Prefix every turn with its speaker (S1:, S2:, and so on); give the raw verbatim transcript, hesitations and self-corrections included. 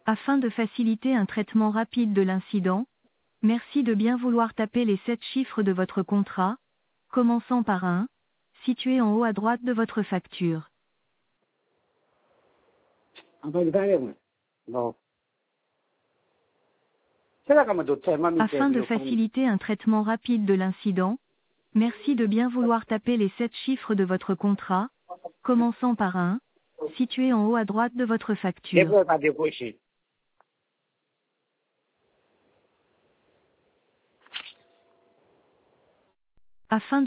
S1: Afin de faciliter un traitement rapide de l'incident, merci de bien vouloir taper les sept chiffres de votre contrat, commençant par un, situé en haut à droite de votre facture.
S2: Non. C'est là comme d'autres, moi, mi
S1: Afin de
S2: chiedo, come-
S1: faciliter un traitement rapide de l'incident, merci de bien vouloir taper les sept chiffres de votre contrat, commençant par un, situé en haut à droite de votre
S2: Che
S1: facture.
S2: vuoi fare così?
S1: Afin